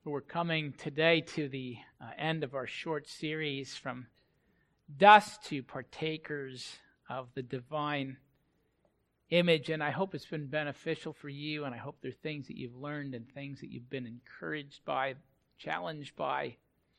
We're coming today to the end of our short series, From Dust to Partakers of the Divine Image, and I hope it's been beneficial for you, and I hope there are things that you've learned and things that you've been encouraged by, challenged by.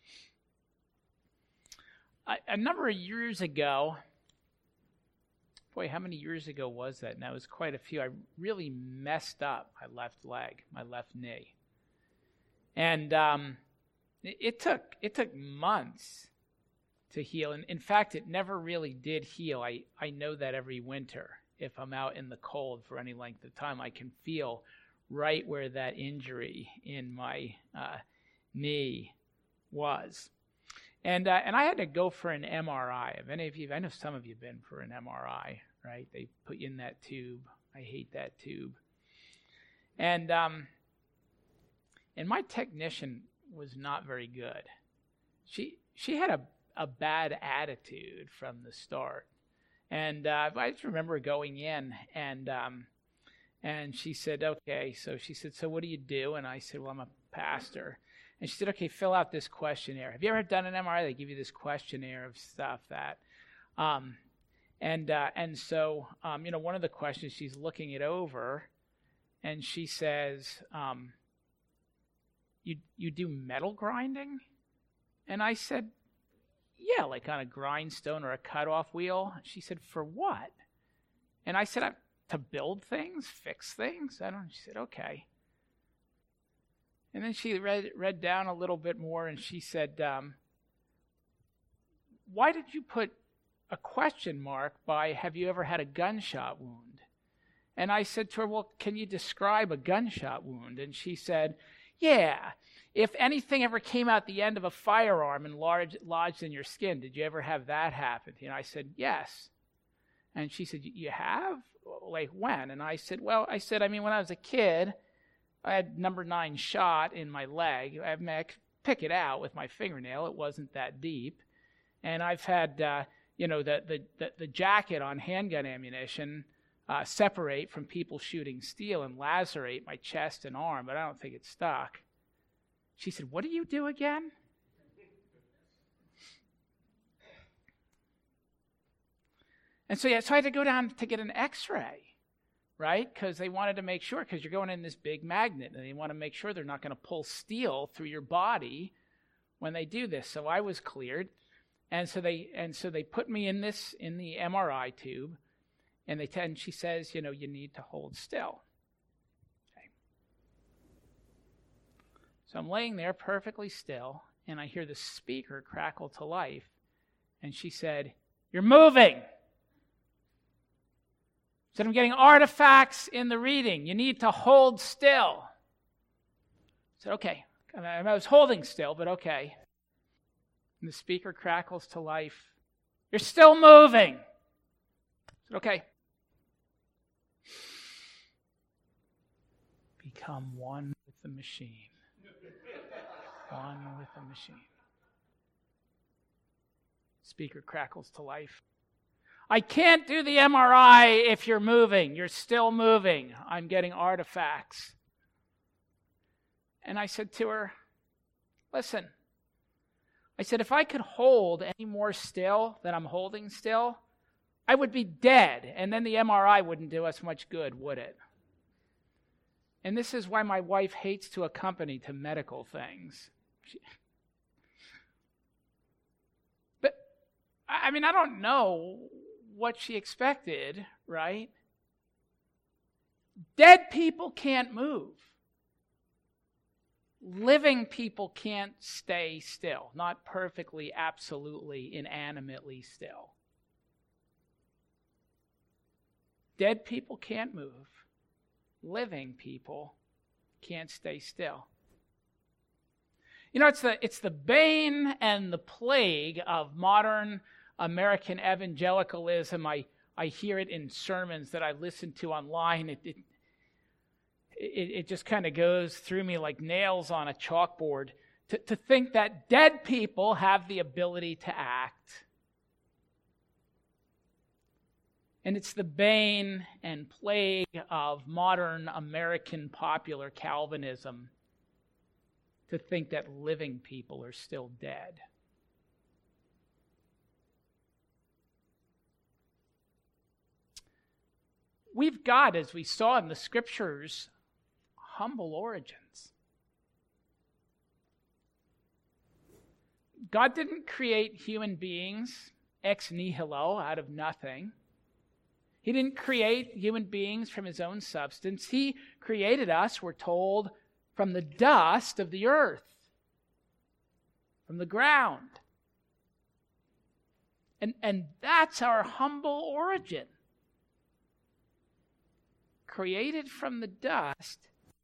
A number of years ago, boy, how many years ago was that? Now, it was quite a few. I really messed up my left leg, my left knee. And it took months to heal. And in fact, it never really did heal. I know that every winter, if I'm out in the cold for any length of time, I can feel right where that injury in my knee was. And I had to go for an MRI. Have any of you, I know some of you have been for an MRI, right? They put you in that tube. I hate that tube. And my technician was not very good. She had a bad attitude from the start. And I just remember going in, and she said, okay. So she said, so what do you do? And I said, well, I'm a pastor. And she said, okay, fill out this questionnaire. Have you ever done an MRI? They give you this questionnaire of stuff that, so one of the questions, she's looking it over, and she says, You do metal grinding? And I said, yeah, like on a grindstone or a cutoff wheel. She said, for what? And I said, to build things, fix things. She said, okay. And then she read down a little bit more, and she said, why did you put a question mark by, have you ever had a gunshot wound? And I said to her, well, can you describe a gunshot wound? And she said, yeah, if anything ever came out the end of a firearm and lodged in your skin, did you ever have that happen? And I said, yes. And she said, you have? Like when? And I said, when I was a kid, I had number 9 shot in my leg. I could pick it out with my fingernail. It wasn't that deep. And I've had, the jacket on handgun ammunition separate from people shooting steel and lacerate my chest and arm, but I don't think it stuck. She said, what do you do again? And so I had to go down to get an x-ray, right? Because they wanted to make sure, because you're going in this big magnet, and they want to make sure they're not going to pull steel through your body when they do this. So I was cleared, and so they put me in the MRI tube. And she says, you need to hold still. Okay. So I'm laying there perfectly still, and I hear the speaker crackle to life. And she said, you're moving. She said, I'm getting artifacts in the reading. You need to hold still. I said, okay. I was holding still, but okay. And the speaker crackles to life. You're still moving. I said, okay. Become one with the machine. One with the machine. Speaker crackles to life. I can't do the MRI if you're moving. You're still moving. I'm getting artifacts. And I said to her, listen, I said, if I could hold any more still than I'm holding still, I would be dead, and then the MRI wouldn't do us much good, would it? And this is why my wife hates to accompany to medical things. But, I don't know what she expected, right? Dead people can't move. Living people can't stay still, not perfectly, absolutely, inanimately still. Dead people can't move. Living people can't stay still. It's the bane and the plague of modern American evangelicalism. I hear it in sermons that I listen to online. It just kind of goes through me like nails on a chalkboard to think that dead people have the ability to act. And it's the bane and plague of modern American popular Calvinism. to think that living people are still dead. We've got, as we saw in the scriptures, humble origins. God didn't create human beings ex nihilo, out of nothing. He didn't create human beings from his own substance. He created us, we're told, from the dust of the earth, from the ground. And that's our humble origin. Created from the dust,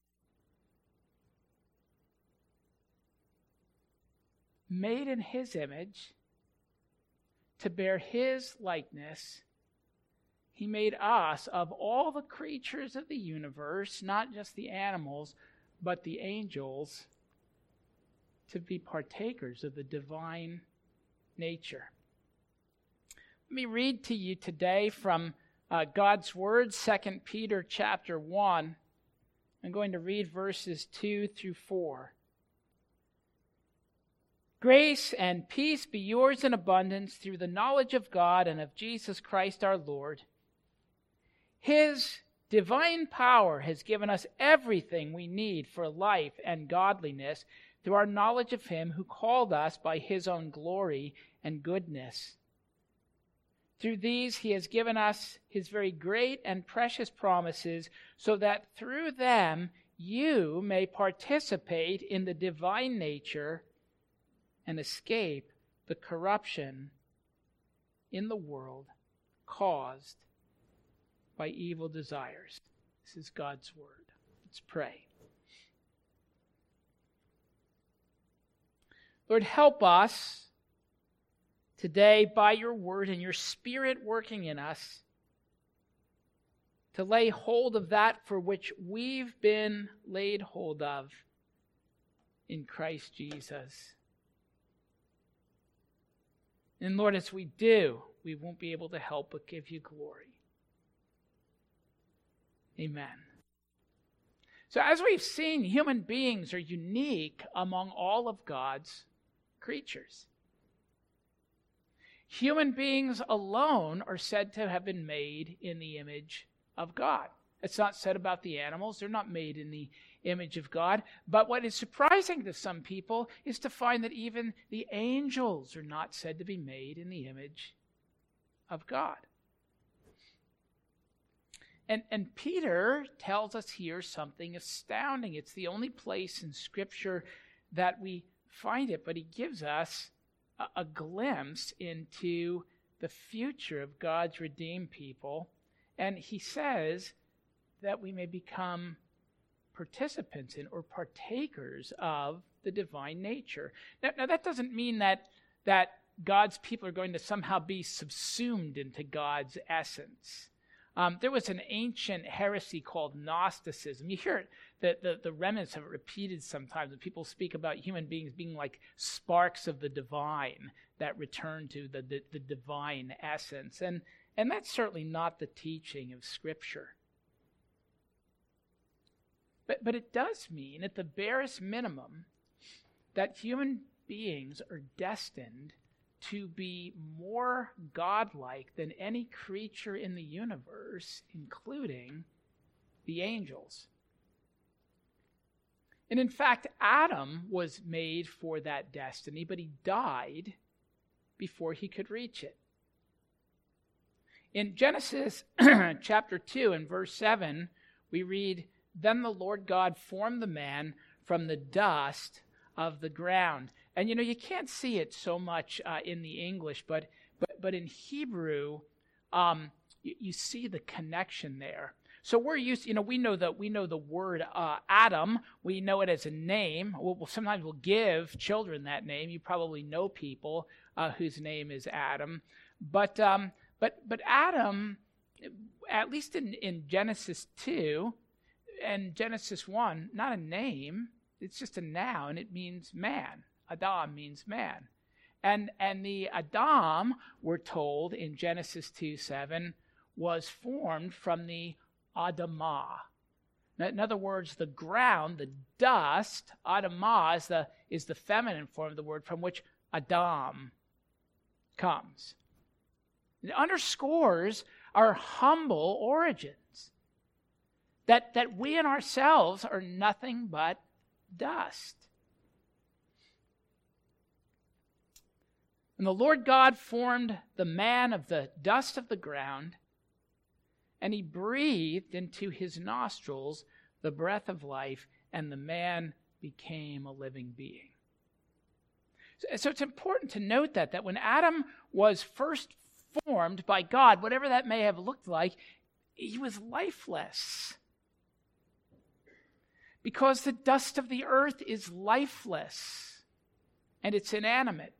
made in his image, to bear his likeness. He made us, of all the creatures of the universe, not just the animals, but the angels, to be partakers of the divine nature. Let me read to you today from God's Word, 2 Peter chapter 1. I'm going to read verses 2 through 4. Grace and peace be yours in abundance through the knowledge of God and of Jesus Christ our Lord. His divine power has given us everything we need for life and godliness through our knowledge of him who called us by his own glory and goodness. Through these he has given us his very great and precious promises, so that through them you may participate in the divine nature and escape the corruption in the world caused by evil desires. This is God's word. Let's pray. Lord, help us today, by your word and your Spirit working in us, to lay hold of that for which we've been laid hold of in Christ Jesus. And Lord, as we do, we won't be able to help but give you glory. Amen. So as we've seen, human beings are unique among all of God's creatures. Human beings alone are said to have been made in the image of God. It's not said about the animals. They're not made in the image of God. But what is surprising to some people is to find that even the angels are not said to be made in the image of God. And Peter tells us here something astounding. It's the only place in Scripture that we find it, but he gives us a glimpse into the future of God's redeemed people. And he says that we may become participants in or partakers of the divine nature. Now that doesn't mean that God's people are going to somehow be subsumed into God's essence. There was an ancient heresy called Gnosticism. You hear it, the remnants have it repeated sometimes when people speak about human beings being like sparks of the divine that return to the divine essence. And that's certainly not the teaching of Scripture. But it does mean, at the barest minimum, that human beings are destined to be more godlike than any creature in the universe, including the angels. And in fact, Adam was made for that destiny, but he died before he could reach it. In Genesis chapter 2 and verse 7, we read, "Then the Lord God formed the man from the dust of the ground." And you can't see it so much in the English, but in Hebrew, you see the connection there. So we're used, we know the word Adam. We know it as a name. Sometimes we'll give children that name. You probably know people whose name is Adam, but Adam, at least in Genesis 2 and Genesis 1, not a name. It's just a noun. It means man. Adam means man. And the Adam, we're told in Genesis 2:7, was formed from the Adamah. In other words, the ground, the dust, Adamah is the feminine form of the word from which Adam comes. It underscores our humble origins, that we in ourselves are nothing but dust. And the Lord God formed the man of the dust of the ground, and he breathed into his nostrils the breath of life, and the man became a living being. So it's important to note that when Adam was first formed by God, whatever that may have looked like, he was lifeless. Because the dust of the earth is lifeless, and it's inanimate.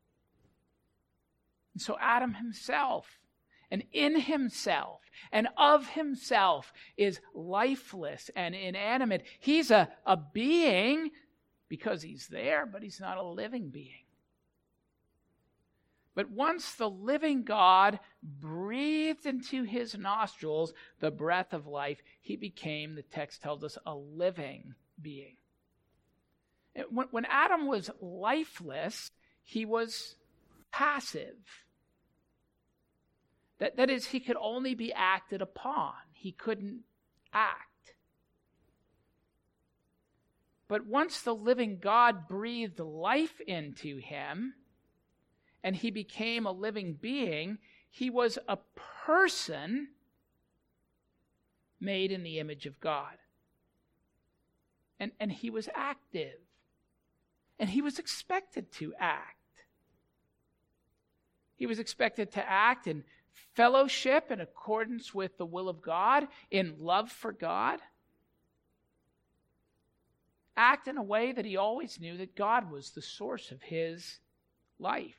And so Adam himself, and in himself, and of himself, is lifeless and inanimate. He's a being because he's there, but he's not a living being. But once the living God breathed into his nostrils the breath of life, he became, the text tells us, a living being. When Adam was lifeless, he was passive. That is, he could only be acted upon. He couldn't act. But once the living God breathed life into him, and he became a living being, he was a person made in the image of God. And he was active. And he was expected to act. He was expected to act in fellowship in accordance with the will of God, in love for God. Act in a way that he always knew that God was the source of his life.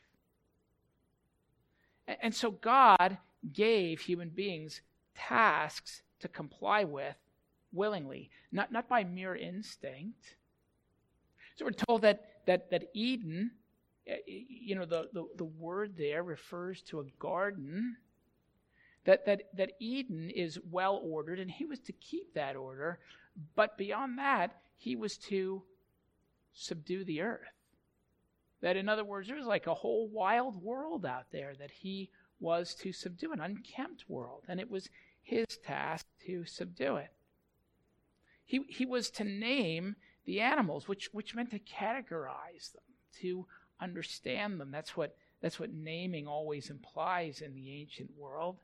And so God gave human beings tasks to comply with willingly, not by mere instinct. So we're told that Eden, the word there refers to a garden, that Eden is well ordered, and he was to keep that order, but beyond that, he was to subdue the earth. That, in other words, there was like a whole wild world out there that he was to subdue, an unkempt world, and it was his task to subdue it. He was to name the animals, which meant to categorize them, to understand them. That's what naming always implies in the ancient world.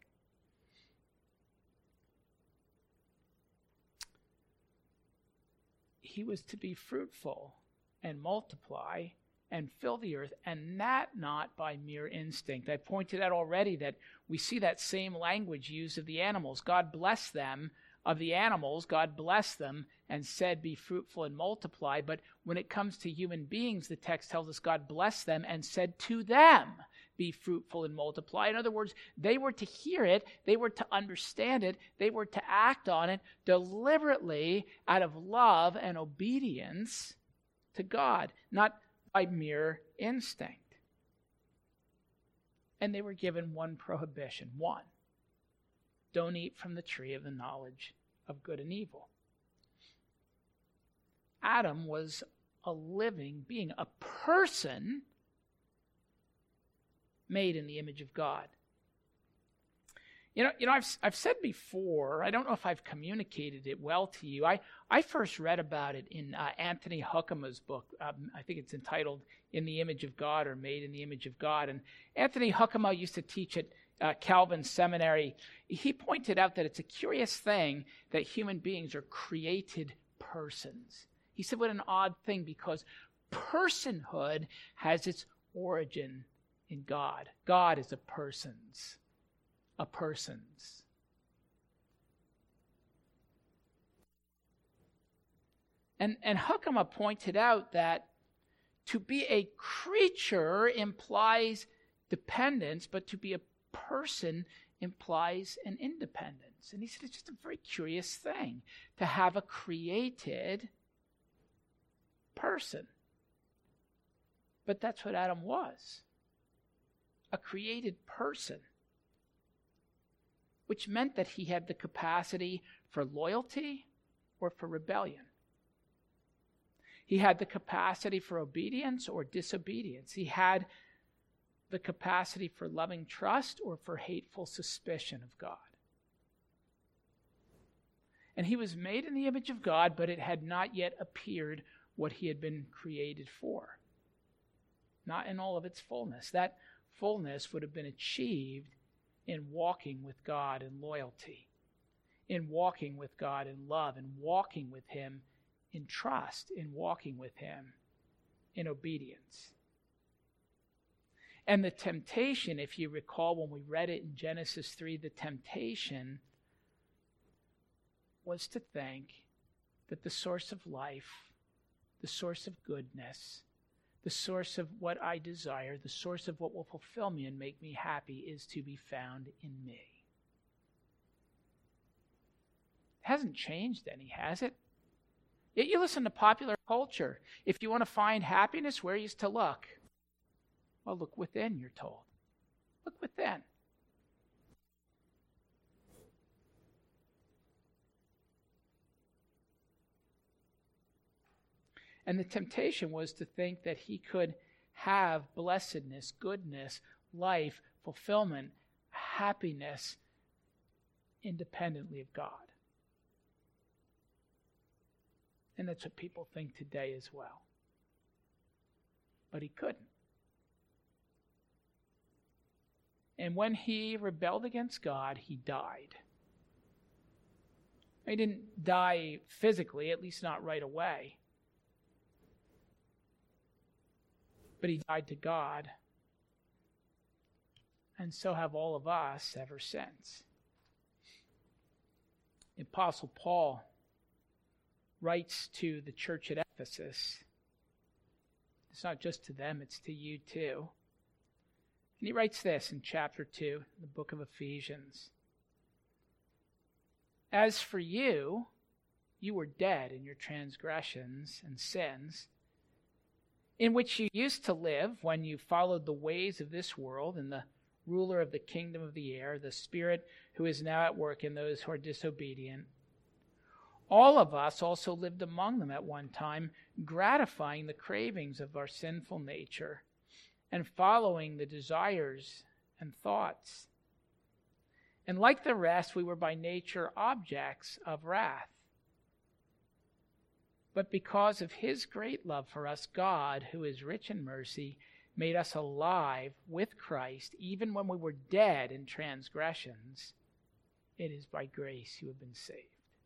He was to be fruitful and multiply and fill the earth, and that not by mere instinct. I pointed out already that we see that same language used of the animals. God blessed them, of the animals, God blessed them and said, be fruitful and multiply. But when it comes to human beings, the text tells us God blessed them and said to them, be fruitful and multiply. In other words, they were to hear it, they were to understand it, they were to act on it deliberately out of love and obedience to God, not by mere instinct. And they were given one prohibition. One, don't eat from the tree of the knowledge of good and evil. Adam was a living being, a person made in the image of God. I've said before, I don't know if I've communicated it well to you. I first read about it in Anthony Hoekema's book. I think it's entitled In the Image of God, or Made in the Image of God. And Anthony Hoekema used to teach at Calvin Seminary. He pointed out that it's a curious thing that human beings are created persons. He said, what an odd thing, because personhood has its origin in God. God is a person's. And Hoekema pointed out that to be a creature implies dependence, but to be a person implies an independence. And he said it's just a very curious thing to have a created person. But that's what Adam was, a created person, which meant that he had the capacity for loyalty, or for rebellion. He had the capacity for obedience or disobedience. He had the capacity for loving trust or for hateful suspicion of God. And he was made in the image of God, but it had not yet appeared what he had been created for. Not in all of its fullness. That fullness would have been achieved in walking with God in loyalty, in walking with God in love, in walking with him in trust, in walking with him in obedience. And the temptation, if you recall when we read it in Genesis 3, the temptation was to think that the source of life, the source of goodness, the source of what I desire, the source of what will fulfill me and make me happy is to be found in me. It hasn't changed any, has it? Yet you listen to popular culture. If you want to find happiness, where are you to look? Well, look within, you're told. Look within. And the temptation was to think that he could have blessedness, goodness, life, fulfillment, happiness independently of God. And that's what people think today as well. But he couldn't. And when he rebelled against God, he died. He didn't die physically, at least not right away. But he died to God. And so have all of us ever since. The Apostle Paul writes to the church at Ephesus. It's not just to them, it's to you too. And he writes this in chapter 2, in the book of Ephesians. As for you, you were dead in your transgressions and sins, in which you used to live when you followed the ways of this world and the ruler of the kingdom of the air, the spirit who is now at work in those who are disobedient. All of us also lived among them at one time, gratifying the cravings of our sinful nature and following the desires and thoughts. And like the rest, we were by nature objects of wrath. But because of his great love for us, God, who is rich in mercy, made us alive with Christ, even when we were dead in transgressions. It is by grace you have been saved.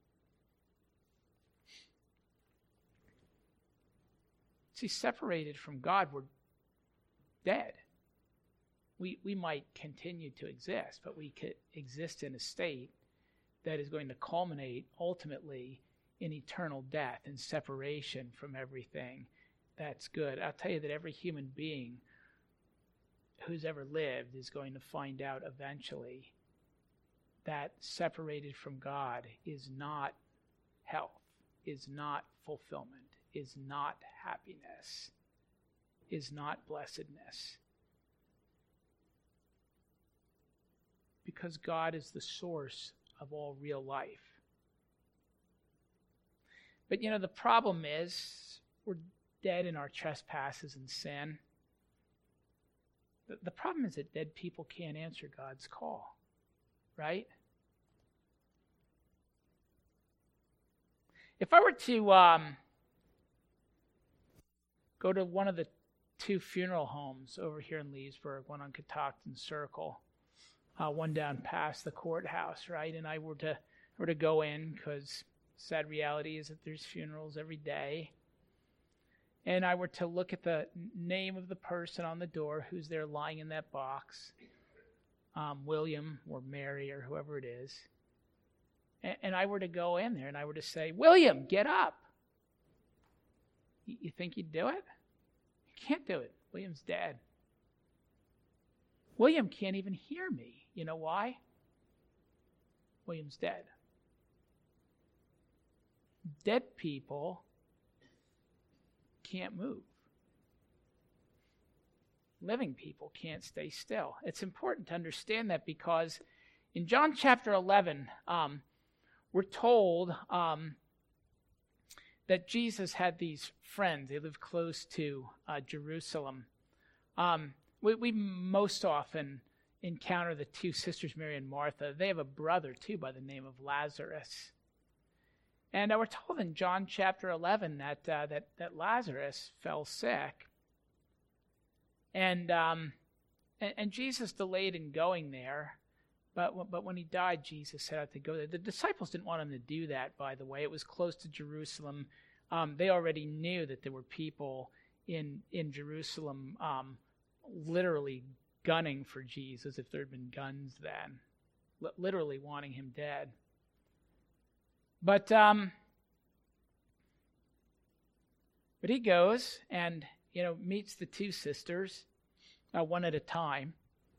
See, separated from God, we're dead. We might continue to exist, but we could exist in a state that is going to culminate ultimately in eternal death and separation from everything that's good. I'll tell you that every human being who's ever lived is going to find out eventually that separated from God is not health, is not fulfillment, is not happiness, is not blessedness. Because God is the source of all real life. But the problem is we're dead in our trespasses and sin. The problem is that dead people can't answer God's call, right? If I were to go to one of the two funeral homes over here in Leesburg, one on Catoctin Circle, one down past the courthouse, right? And I were to go in, because sad reality is that there's funerals every day. And I were to look at the name of the person on the door who's there lying in that box, William or Mary or whoever it is. And I were to go in there and I were to say, William, get up. You think you'd do it? You can't do it. William's dead. William can't even hear me. You know why? William's dead. Dead people can't move. Living people can't stay still. It's important to understand that, because in John chapter 11, we're told Jesus had these friends. They lived close to Jerusalem. We most often encounter the two sisters, Mary and Martha. They have a brother, too, by the name of Lazarus. And we're told in John chapter 11 that Lazarus fell sick. And Jesus delayed in going there. But when he died, Jesus set out to go there. The disciples didn't want him to do that, by the way. It was close to Jerusalem. They already knew that there were people in Jerusalem literally gunning for Jesus, if there had been guns then, literally wanting him dead. But he goes and meets the two sisters, one at a time.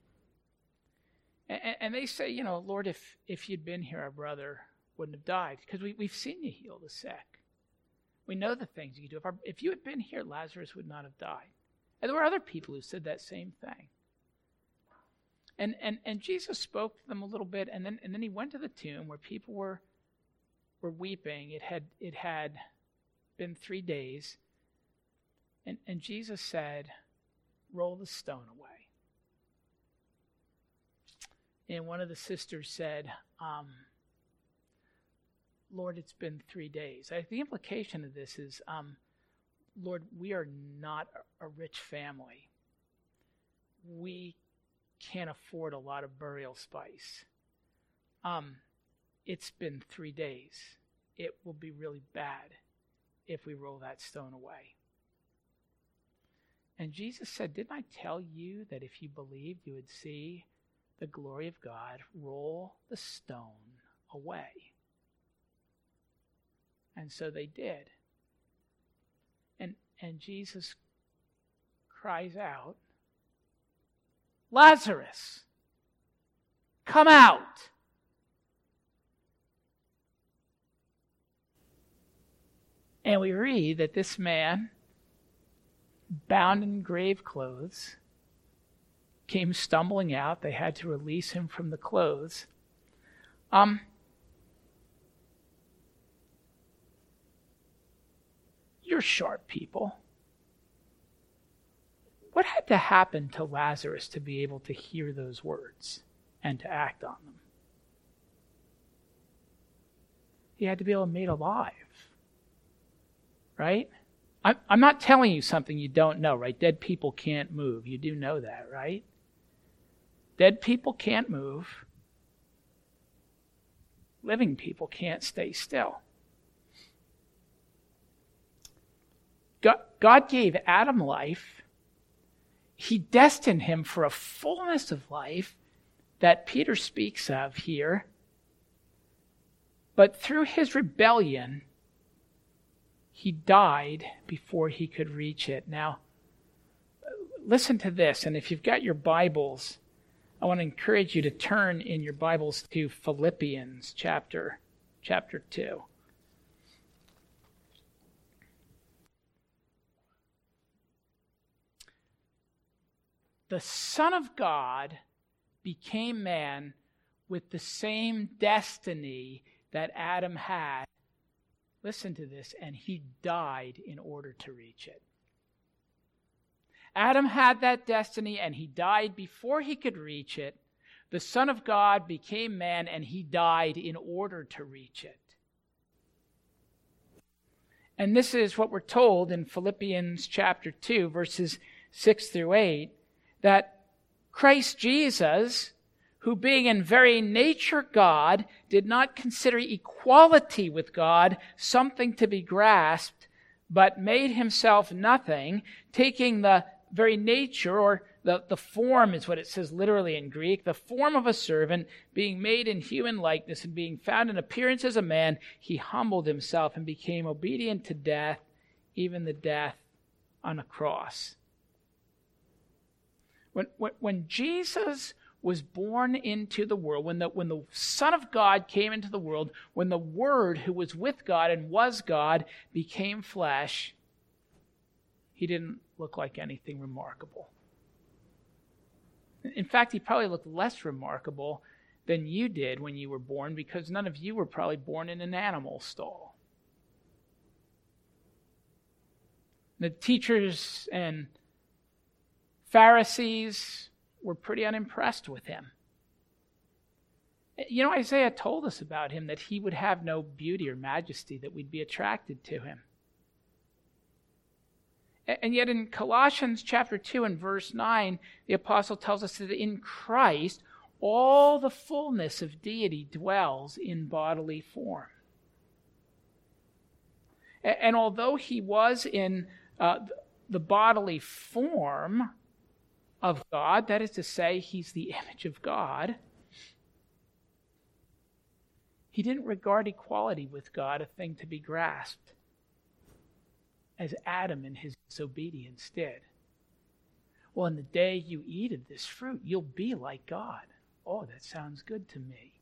And they say, Lord, if you'd been here, our brother wouldn't have died, because we've seen you heal the sick. We know the things you do. If you had been here, Lazarus would not have died. And there were other people who said that same thing. And Jesus spoke to them a little bit, and then he went to the tomb where people were weeping. It had been 3 days, and Jesus said, "Roll the stone away." And one of the sisters said, "Lord, it's been 3 days." The implication of this is, Lord, we are not a rich family. We can't afford a lot of burial spice. It's been 3 days. It will be really bad if we roll that stone away. And Jesus said, "Didn't I tell you that if you believed, you would see the glory of God? Roll the stone away." And so they did. And Jesus cries out, "Lazarus, come out." And we read that this man, bound in grave clothes, came stumbling out. They had to release him from the clothes. You're sharp people. What had to happen to Lazarus to be able to hear those words and to act on them? He had to be able to be made alive, right? I'm not telling you something you don't know, right? Dead people can't move. You do know that, right? Dead people can't move. Living people can't stay still. God gave Adam life. He destined him for a fullness of life that Peter speaks of here. But through his rebellion, he died before he could reach it. Now, listen to this, and if you've got your Bibles, I want to encourage you to turn in your Bibles to Philippians chapter 2. The Son of God became man with the same destiny that Adam had. Listen to this, and he died in order to reach it. Adam had that destiny, and he died before he could reach it. The Son of God became man, and he died in order to reach it. And this is what we're told in Philippians chapter 2, verses 6 through 8, that Christ Jesus, who being in very nature God, did not consider equality with God something to be grasped, but made himself nothing, taking the very nature, or the form is what it says literally in Greek, the form of a servant, being made in human likeness and being found in appearance as a man, he humbled himself and became obedient to death, even the death on a cross. When Jesus was born into the world, when the Son of God came into the world, when the Word who was with God and was God became flesh, he didn't look like anything remarkable. In fact, he probably looked less remarkable than you did when you were born, because none of you were probably born in an animal stall. The teachers and Pharisees were pretty unimpressed with him. You know, Isaiah told us about him that he would have no beauty or majesty, that we'd be attracted to him. And yet in Colossians chapter 2 and verse 9, the apostle tells us that in Christ, all the fullness of deity dwells in bodily form. And although he was in the bodily form of God, that is to say, he's the image of God, he didn't regard equality with God a thing to be grasped, as Adam in his disobedience did. Well, in the day you eat of this fruit, you'll be like God. Oh, that sounds good to me.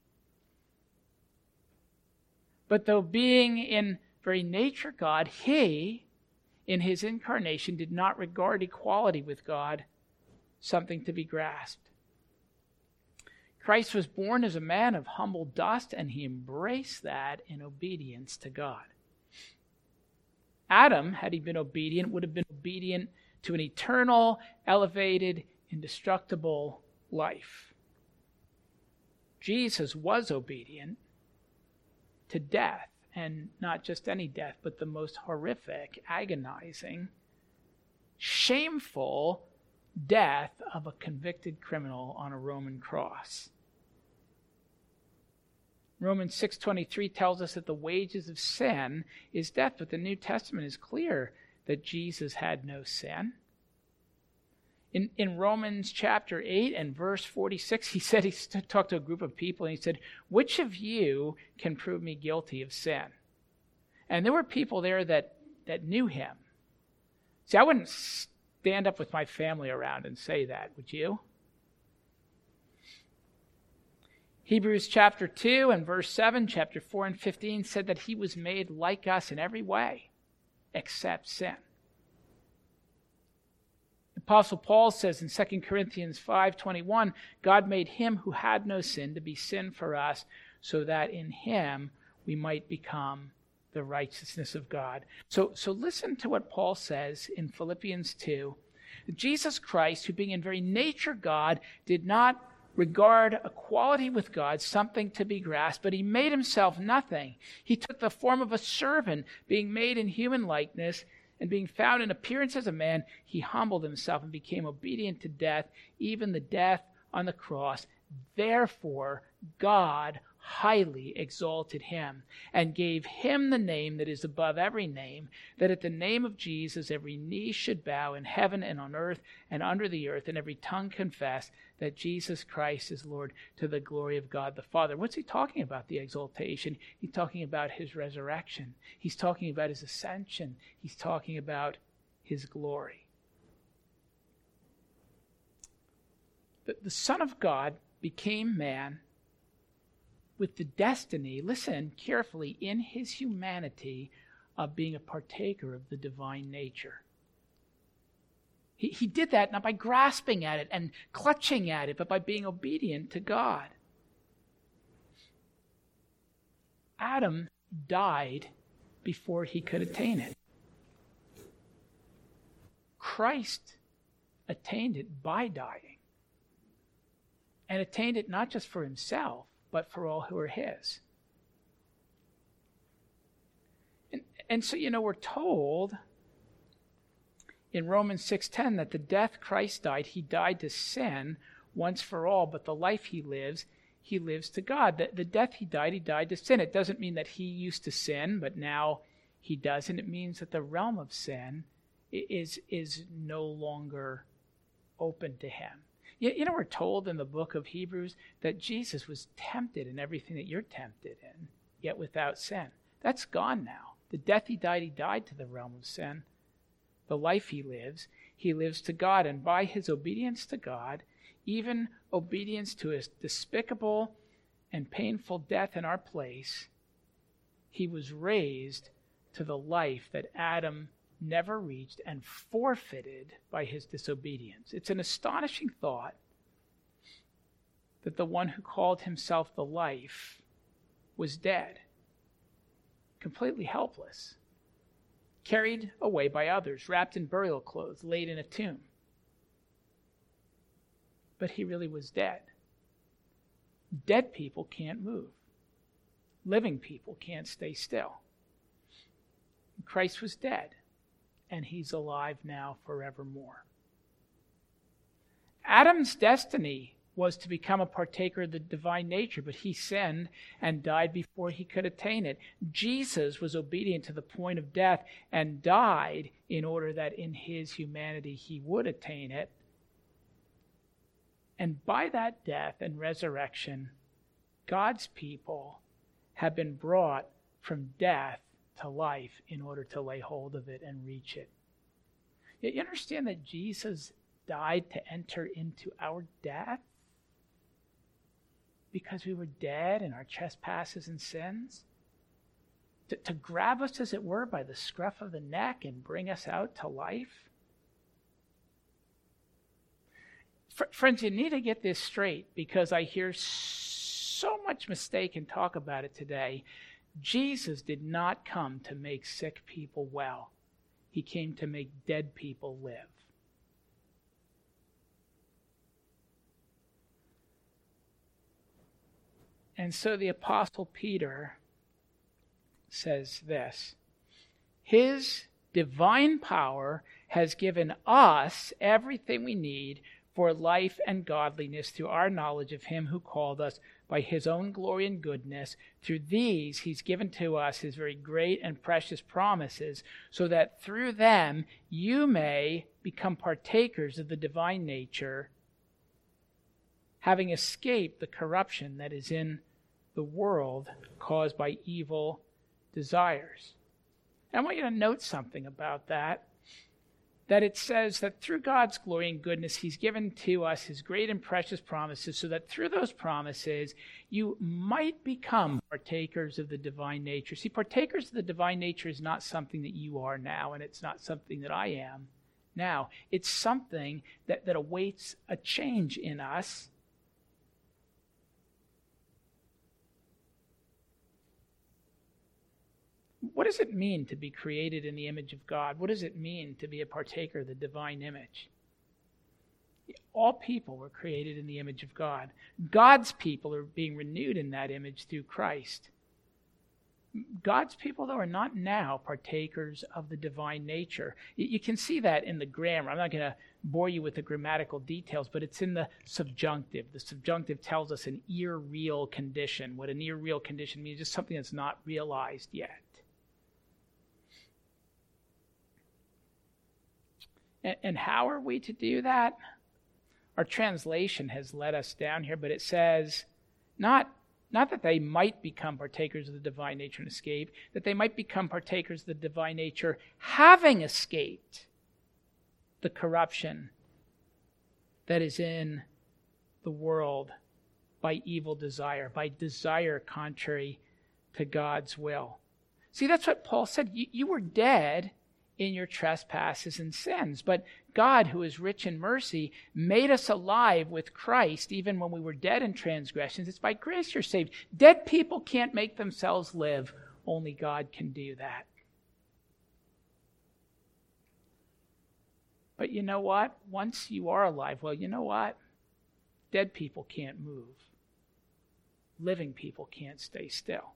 But though being in very nature God, he, in his incarnation, did not regard equality with God something to be grasped. Christ was born as a man of humble dust, and he embraced that in obedience to God. Adam, had he been obedient, would have been obedient to an eternal, elevated, indestructible life. Jesus was obedient to death, and not just any death, but the most horrific, agonizing, shameful death of a convicted criminal on a Roman cross. Romans 6:23 tells us that the wages of sin is death, but the New Testament is clear that Jesus had no sin. In Romans chapter 8 and verse 46, he talked to a group of people, and he said, "Which of you can prove me guilty of sin?" And there were people there that knew him. See, I wouldn't stand up with my family around and say that, would you? Hebrews chapter 2 and verse 7, chapter 4 and 15 said that he was made like us in every way, except sin. Apostle Paul says in 2 Corinthians 5:21, God made him who had no sin to be sin for us, so that in him we might become the righteousness of God. So listen to what Paul says in Philippians 2. Jesus Christ, who being in very nature God, did not regard equality with God something to be grasped, but he made himself nothing. He took the form of a servant, being made in human likeness, and being found in appearance as a man, he humbled himself and became obedient to death, even the death on the cross. Therefore, God highly exalted him and gave him the name that is above every name, that at the name of Jesus every knee should bow in heaven and on earth and under the earth, and every tongue confess that Jesus Christ is Lord, to the glory of God the Father. What's he talking about, the exaltation? He's talking about his resurrection. He's talking about his ascension. He's talking about his glory. The Son of God became man with the destiny, listen carefully, in his humanity of being a partaker of the divine nature. He did that not by grasping at it and clutching at it, but by being obedient to God. Adam died before he could attain it. Christ attained it by dying, and attained it not just for himself, but for all who are his. And so, we're told in Romans 6:10 that the death Christ died, he died to sin once for all, but the life he lives to God. The death he died to sin. It doesn't mean that he used to sin, but now he doesn't. It means that the realm of sin is no longer open to him. We're told in the book of Hebrews that Jesus was tempted in everything that you're tempted in, yet without sin. That's gone now. The death he died to the realm of sin. The life he lives to God. And by his obedience to God, even obedience to his despicable and painful death in our place, he was raised to the life that Adam never reached and forfeited by his disobedience. It's an astonishing thought that the one who called himself the life was dead, completely helpless. carried away by others, wrapped in burial clothes, laid in a tomb. But he really was dead. Dead people can't move. Living people can't stay still. Christ was dead, and he's alive now forevermore. Adam's destiny was to become a partaker of the divine nature, but he sinned and died before he could attain it. Jesus was obedient to the point of death and died in order that in his humanity he would attain it. And by that death and resurrection, God's people have been brought from death to life in order to lay hold of it and reach it. You understand that Jesus died to enter into our death? Because we were dead in our trespasses and sins? To grab us, as it were, by the scruff of the neck and bring us out to life? Friends, you need to get this straight, because I hear so much mistaken talk about it today. Jesus did not come to make sick people well. He came to make dead people live. And so the Apostle Peter says this: His divine power has given us everything we need for life and godliness through our knowledge of him who called us by his own glory and goodness. Through these he's given to us his very great and precious promises, so that through them you may become partakers of the divine nature, having escaped the corruption that is in the world caused by evil desires. And I want you to note something about that it says that through God's glory and goodness, he's given to us his great and precious promises, so that through those promises, you might become partakers of the divine nature. See, partakers of the divine nature is not something that you are now, and it's not something that I am now. It's something that awaits a change in us. What does it mean to be created in the image of God? What does it mean to be a partaker of the divine image? All people were created in the image of God. God's people are being renewed in that image through Christ. God's people, though, are not now partakers of the divine nature. You can see that in the grammar. I'm not going to bore you with the grammatical details, but it's in the subjunctive. The subjunctive tells us an irreal condition. What an irreal condition means is just something that's not realized yet. And how are we to do that? Our translation has led us down here, but it says, not that they might become partakers of the divine nature and escape, that they might become partakers of the divine nature, having escaped the corruption that is in the world by evil desire, by desire contrary to God's will. See, that's what Paul said. You were dead in your trespasses and sins. But God, who is rich in mercy, made us alive with Christ even when we were dead in transgressions. It's by grace you're saved. Dead people can't make themselves live. Only God can do that. But you know what? Once you are alive, well, you know what? Dead people can't move. Living people can't stay still.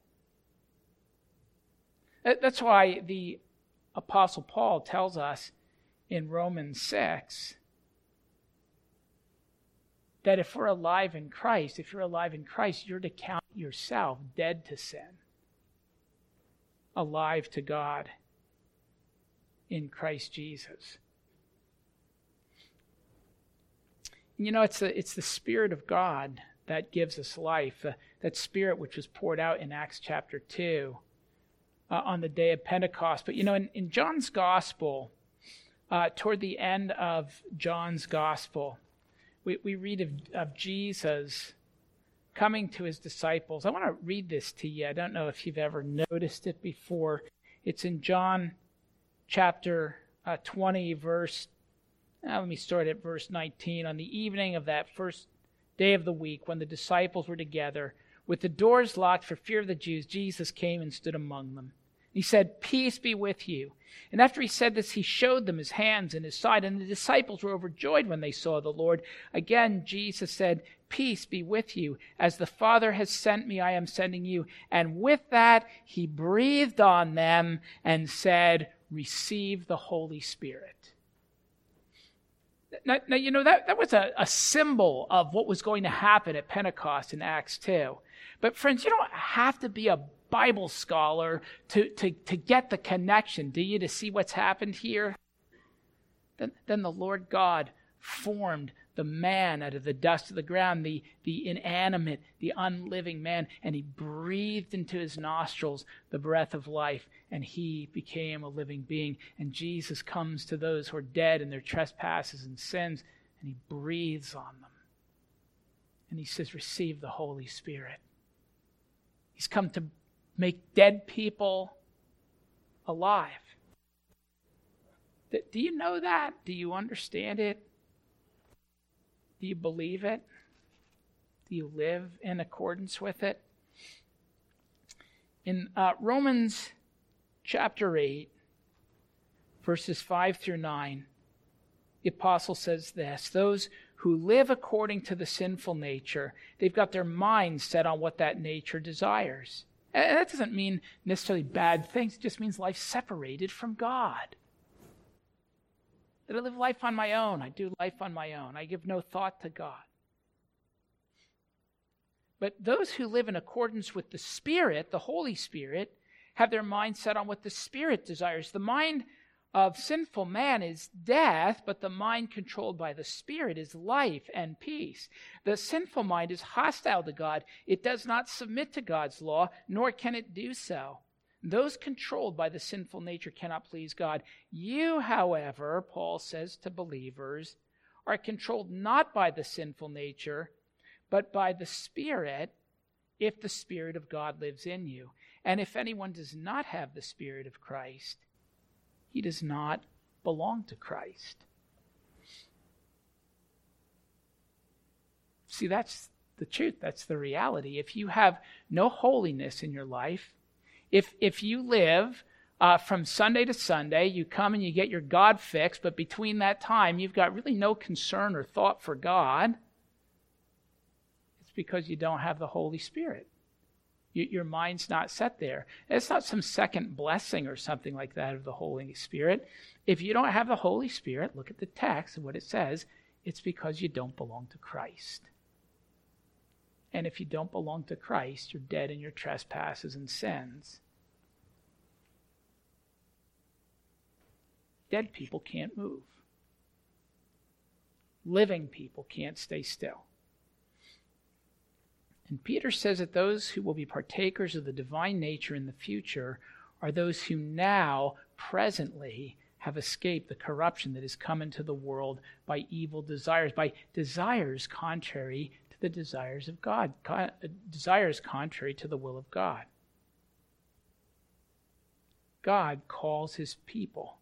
That's why the Apostle Paul tells us in Romans 6 that if we're alive in Christ, you're to count yourself dead to sin, alive to God in Christ Jesus. You know, it's the Spirit of God that gives us life, that Spirit which was poured out in Acts chapter 2. On the day of Pentecost. But you know, in John's Gospel, toward the end of John's Gospel, we read of Jesus coming to his disciples. I want to read this to you. I don't know if you've ever noticed it before. It's in John chapter 20, let me start at verse 19. On the evening of that first day of the week, when the disciples were together, with the doors locked for fear of the Jews, Jesus came and stood among them He said, "Peace be with you." And after he said this, he showed them his hands and his side, and the disciples were overjoyed when they saw the Lord. Again, Jesus said, "Peace be with you. As the Father has sent me, I am sending you." And with that, he breathed on them and said, "Receive the Holy Spirit." Now that was a symbol of what was going to happen at Pentecost in Acts 2. But friends, you don't have to be a Bible scholar to get the connection, do you, to see what's happened here? Then the Lord God formed the man out of the dust of the ground, the inanimate, the unliving man, and he breathed into his nostrils the breath of life, and he became a living being. And Jesus comes to those who are dead in their trespasses and sins, and he breathes on them. And he says, "Receive the Holy Spirit." He's come to make dead people alive. Do you know that? Do you understand it? Do you believe it? Do you live in accordance with it? In Romans chapter 8, verses 5 through 9, the apostle says this: "Those who live according to the sinful nature, they've got their minds set on what that nature desires." And that doesn't mean necessarily bad things. It just means life separated from God. That I live life on my own. I do life on my own. I give no thought to God. But those who live in accordance with the Spirit, the Holy Spirit, have their mind set on what the Spirit desires. The mind of sinful man is death, but the mind controlled by the Spirit is life and peace. The sinful mind is hostile to God. It does not submit to God's law, nor can it do so. Those controlled by the sinful nature cannot please God. You, however, Paul says to believers, are controlled not by the sinful nature, but by the Spirit, if the Spirit of God lives in you. And if anyone does not have the Spirit of Christ, he does not belong to Christ. See, that's the truth. That's the reality. If you have no holiness in your life, if you live from Sunday to Sunday, you come and you get your God fix, but between that time you've got really no concern or thought for God, it's because you don't have the Holy Spirit. Your mind's not set there. It's not some second blessing or something like that of the Holy Spirit. If you don't have the Holy Spirit, look at the text and what it says, it's because you don't belong to Christ. And if you don't belong to Christ, you're dead in your trespasses and sins. Dead people can't move. Living people can't stay still. And Peter says that those who will be partakers of the divine nature in the future are those who now, presently, have escaped the corruption that has come into the world by evil desires, by desires contrary to the desires of God, desires contrary to the will of God. God calls his people,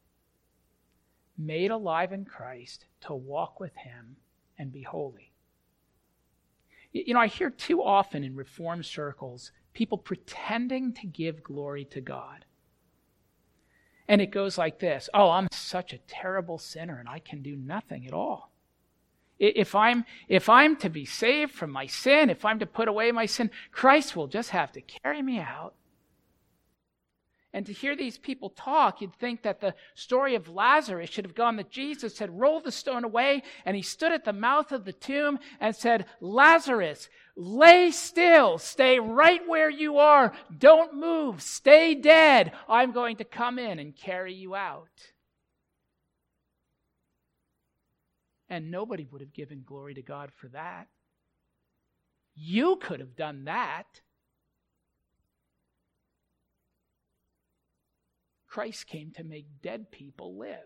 made alive in Christ, to walk with him and be holy. You know, I hear too often in Reformed circles people pretending to give glory to God. And it goes like this: "Oh, I'm such a terrible sinner and I can do nothing at all. If I'm to be saved from my sin, if I'm to put away my sin, Christ will just have to carry me out." And to hear these people talk, you'd think that the story of Lazarus should have gone that Jesus had rolled the stone away and he stood at the mouth of the tomb and said, "Lazarus, lay still, stay right where you are, don't move, stay dead. I'm going to come in and carry you out." And nobody would have given glory to God for that. You could have done that. Christ came to make dead people live.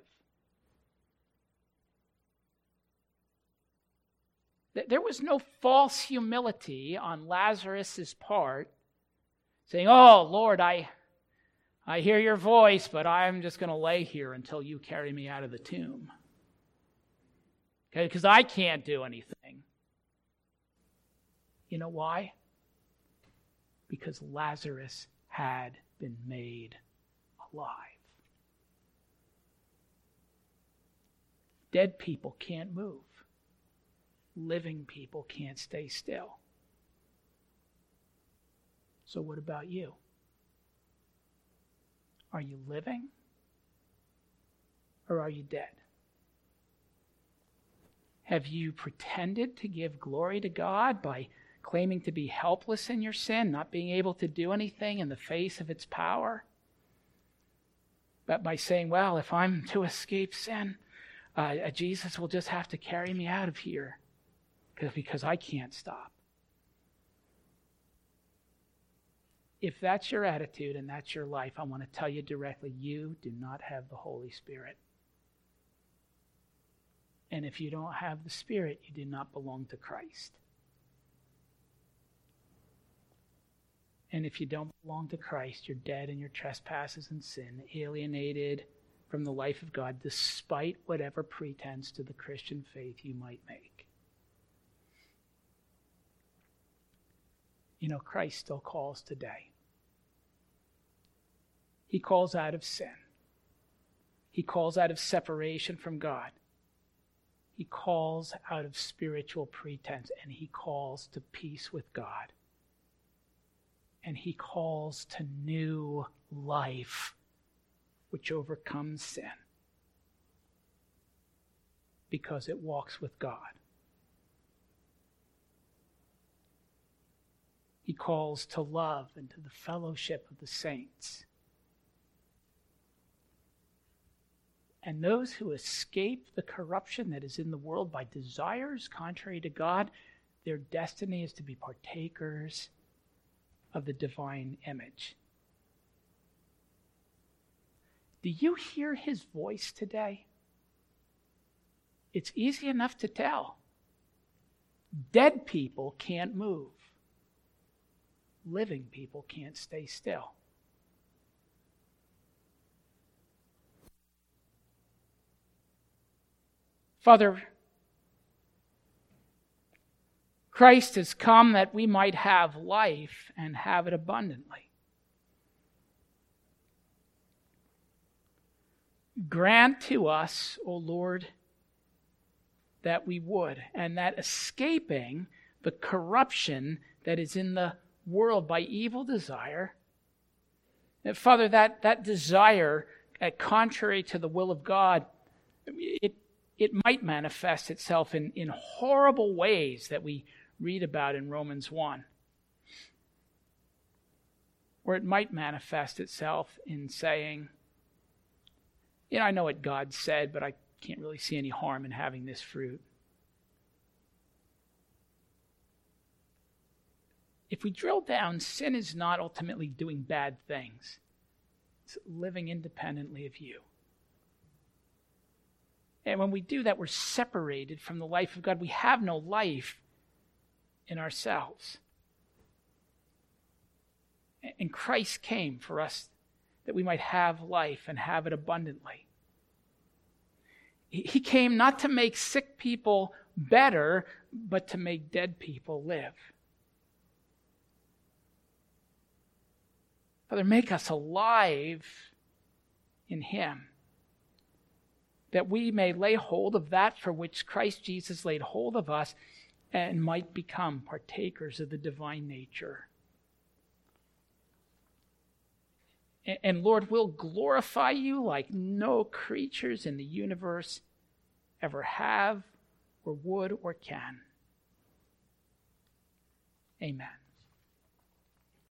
There was no false humility on Lazarus' part, saying, "Oh, Lord, I hear your voice, but I'm just going to lay here until you carry me out of the tomb. Okay, because I can't do anything." You know why? Because Lazarus had been made alive. Dead people can't move. Living people can't stay still. So what about you? Are you living? Or are you dead? Have you pretended to give glory to God by claiming to be helpless in your sin, not being able to do anything in the face of its power? But by saying, well, if I'm to escape sin, Jesus will just have to carry me out of here because I can't stop. If that's your attitude and that's your life, I want to tell you directly, you do not have the Holy Spirit. And if you don't have the Spirit, you do not belong to Christ. And if you don't belong to Christ, you're dead in your trespasses and sin, alienated from the life of God, despite whatever pretense to the Christian faith you might make. You know, Christ still calls today. He calls out of sin. He calls out of separation from God. He calls out of spiritual pretense, and he calls to peace with God. And he calls to new life, which overcomes sin, because it walks with God. He calls to love and to the fellowship of the saints. And those who escape the corruption that is in the world by desires contrary to God, their destiny is to be partakers of the divine image. Do you hear his voice today? It's easy enough to tell. Dead people can't move. Living people can't stay still. Father, Christ has come that we might have life and have it abundantly. Grant to us, O Lord, that we would, and that escaping the corruption that is in the world by evil desire, that, Father, that desire, contrary to the will of God, it might manifest itself in horrible ways that we read about in Romans 1. Or it might manifest itself in saying, I know what God said, but I can't really see any harm in having this fruit. If we drill down, sin is not ultimately doing bad things. It's living independently of you. And when we do that, we're separated from the life of God. We have no life in ourselves. And Christ came for us that we might have life and have it abundantly. He came not to make sick people better, but to make dead people live. Father, make us alive in him, that we may lay hold of that for which Christ Jesus laid hold of us and might become partakers of the divine nature. And Lord, we'll glorify you like no creatures in the universe ever have or would or can. Amen.